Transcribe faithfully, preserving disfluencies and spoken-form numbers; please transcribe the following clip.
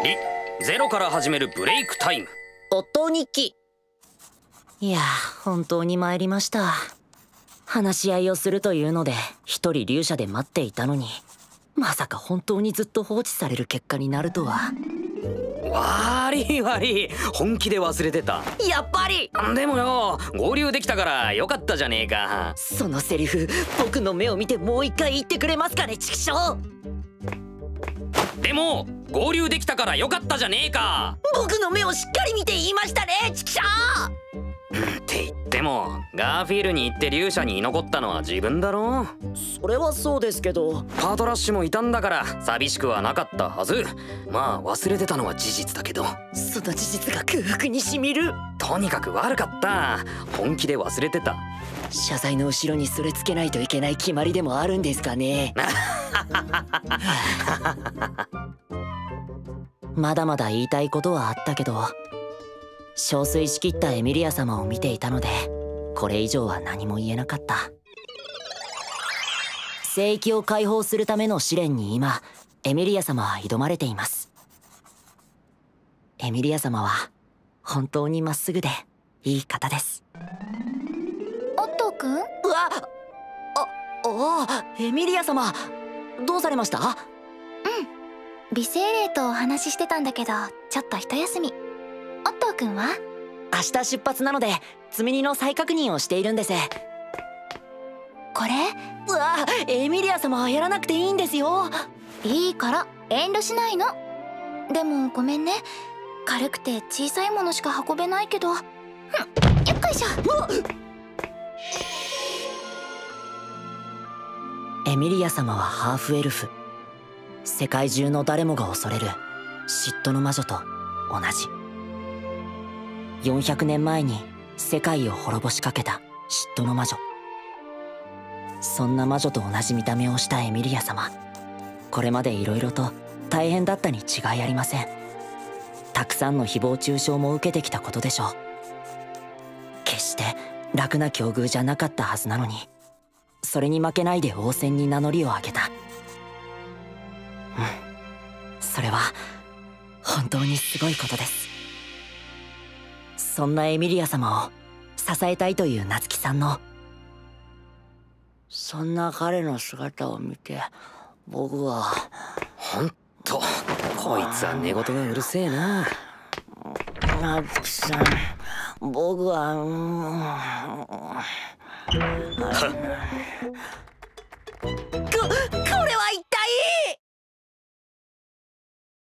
にゼロから始めるブレイクタイム。 夫日記。いや、本当に参りました。話し合いをするというので一人龍舎で待っていたのに、まさか本当にずっと放置される結果になるとは。 悪い悪い、本気で忘れてた。 やっぱり。 でもよ、合流できたからよかったじゃねえか。 そのセリフ、僕の目を見てもう一回言ってくれますかね、チキショウ。 でも合流できたからよかったじゃねえか。 僕の目をしっかり見て言いましたね、チキショウ。って言ってもガーフィールに行って龍舎に居残ったのは自分だろ。 それはそうですけど、 パートラッシュもいたんだから寂しくはなかったはず。まあ忘れてたのは事実だけど、 その事実が空腹にしみる。 とにかく悪かった。本気で忘れてた。 謝罪の後ろにそれつけないといけない決まりでもあるんですかね。まだまだ言いたいことはあったけど、憔悴しきったエミリア様を見ていたのでこれ以上は何も言えなかった。聖域を解放するための試練に今エミリア様は挑まれています。エミリア様は本当にまっすぐでいい方です。 オットーくん。うわあ、ああ、エミリア様、どうされました？うん、 美精霊とお話ししてたんだけどちょっと一休み。オットーくんは？ 明日出発なので積み荷の再確認をしているんです。 これ？ うわ、エミリア様はやらなくていいんですよ。 いいから遠慮しないの。でもごめんね、軽くて小さいものしか運べないけど。ふん、よっこいしょ。 エミリア様はハーフエルフ。世界中の誰もが恐れる嫉妬の魔女と同じ。よんひゃくねんまえに世界を滅ぼしかけた嫉妬の魔女。そんな魔女と同じ見た目をしたエミリア様、これまで色々と大変だったに違いありません。たくさんの誹謗中傷も受けてきたことでしょう。決して楽な境遇じゃなかったはずなのに、それに負けないで王戦に名乗りを上げた。うん、それは本当にすごいことです。そんなエミリア様を支えたいという夏希さんの、そんな彼の姿を見て僕は。 ほんとこいつは寝言がうるせえな。 夏希さん、僕はうーんこ、これは